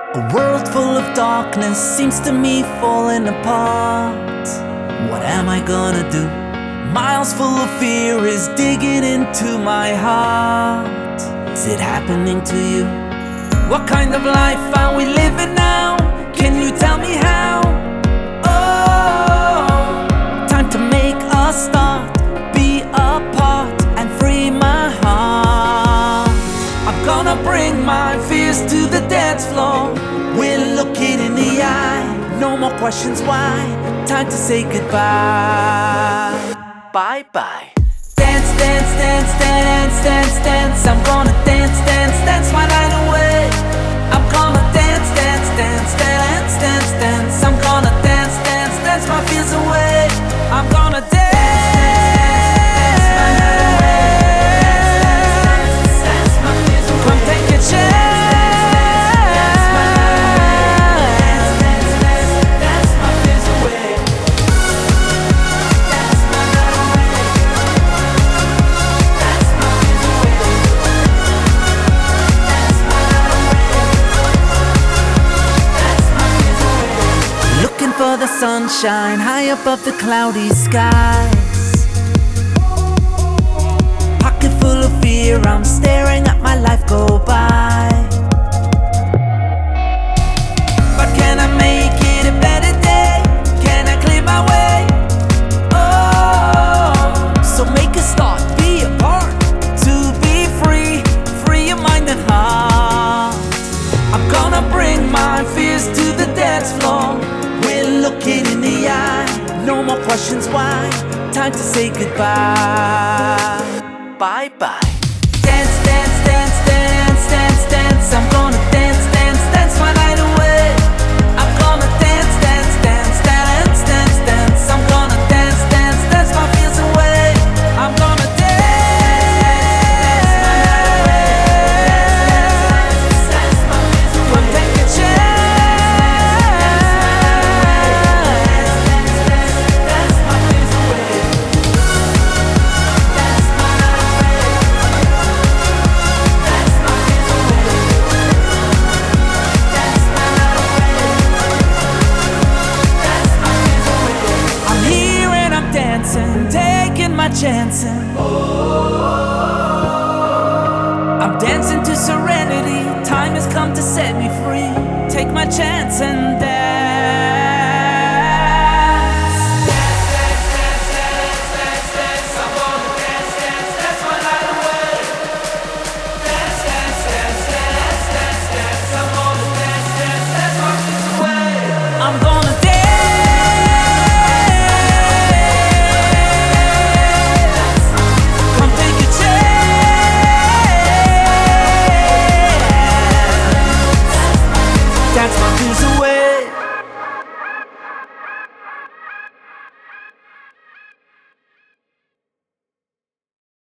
A world full of darkness seems to me falling apart. What am I gonna do? Miles full of fear is digging into my heart. Is it happening to you? What kind of life are we living now? Can you tell me how? Oh, time to make a start, be apart and free my heart. I'm gonna bring my fears to the dance floor. We're looking in the eye, no more questions why. Time to say goodbye. Bye-bye. Dance, dance, dance, dance, dance, dance. I'm gonna dance, dance, dance my night away. I'm gonna dance, dance, dance, dance, dance, dance. I'm gonna dance, dance, dance my fears away. I'm gonna dance. Come take a chance. For the sunshine high above the cloudy skies. Pocket full of fear, I'm staring at my life go by. But can I make it a better day? Can I clear my way? Oh, so make a start, be a part, to be free, free your mind and heart. I'm gonna bring my fears to the dance floor. Looking in the eye, no more questions why. Time to say goodbye. Bye-bye. Dance, dance, dance, dance, dance, dance. I'm gonna dance, dance, dance my night away. I'm gonna dance, dance, dance, dance, dance, dance. I'm gonna dance, dance, dance my fears away. I'm gonna dance. Come take a chance. Taking my chances. I'm dancing to serenity. Time has come to set me free. Take my chance and